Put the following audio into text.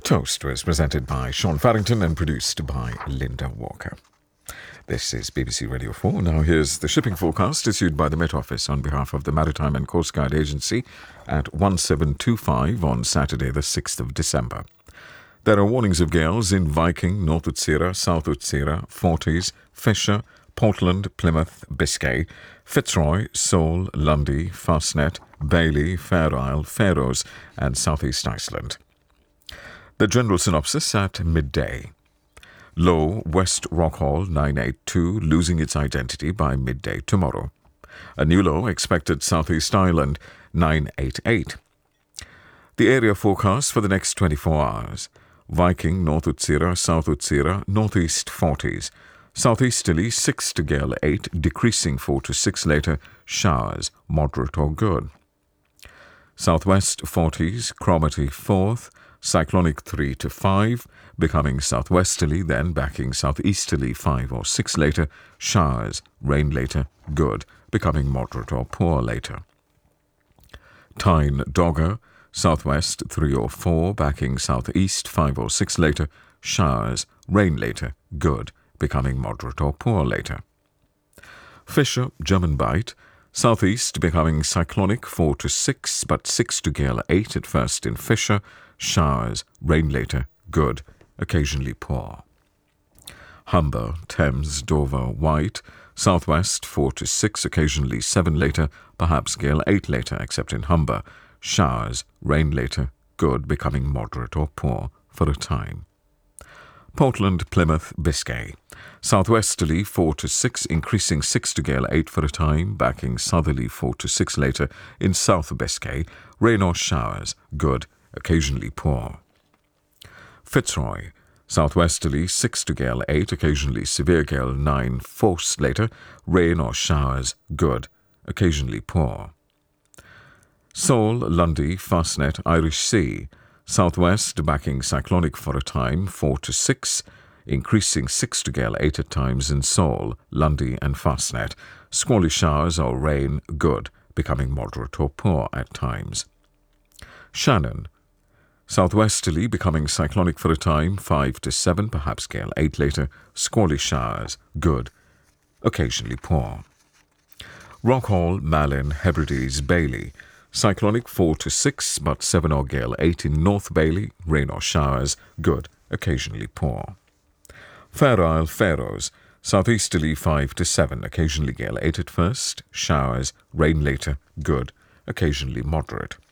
Toast was presented by Sean Farrington and produced by Linda Walker. This is BBC Radio 4. Now here's the shipping forecast issued by the Met Office on behalf of the Maritime and Coast Guard Agency at 1725 on Saturday the 6th of December. There are warnings of gales in Viking, North Utsira, South Utsira, Forties, Fisher, Portland, Plymouth, Biscay, Fitzroy, Seoul, Lundy, Fastnet, Bailey, Fair Isle, Faroes and Southeast Iceland. The general synopsis at midday. Low West Rockhall 982 losing its identity by midday tomorrow. A new low expected Southeast Island 988. The area forecast for the next 24 hours. Viking, North Utsira, South Utsira, Northeast 40s. Southeasterly 6 to gale 8, decreasing 4 to 6 later, showers, moderate or good. Southwest 40s, Cromarty 4th, cyclonic 3 to 5, becoming southwesterly, then backing southeasterly 5 or 6 later, showers, rain later, good, becoming moderate or poor later. Tyne Dogger, southwest 3 or 4, backing southeast 5 or 6 later, showers, rain later, good, becoming moderate or poor later. Fisher, German Bight, southeast becoming cyclonic 4 to 6, but 6 to gale 8 at first in Fisher, showers, rain later, good, occasionally poor. Humber, Thames, Dover, White, southwest 4 to 6, occasionally 7 later, perhaps gale 8 later, except in Humber, showers, rain later, good, becoming moderate or poor for a time. Portland, Plymouth, Biscay. Southwesterly 4 to 6, increasing 6 to gale 8 for a time, backing southerly 4 to 6 later in South Biscay, rain or showers, good, occasionally poor. Fitzroy, southwesterly 6 to gale 8, occasionally severe gale 9 force later, rain or showers, good, occasionally poor. Seoul, Lundy, Fastnet, Irish Sea, southwest backing cyclonic for a time 4 to 6, increasing 6 to gale 8 at times in Seoul, Lundy and Fastnet, squally showers or rain, good, becoming moderate or poor at times. Shannon, southwesterly becoming cyclonic for a time 5 to 7, perhaps gale 8 later, squally showers, good, occasionally poor. Rockhall, Malin, Hebrides, Bailey, cyclonic 4 to 6, but 7 or gale 8 in North Bailey, rain or showers, good, occasionally poor. Fair Isle, Faroes, southeasterly 5 to 7, occasionally gale 8 at first, showers, rain later, good, occasionally moderate.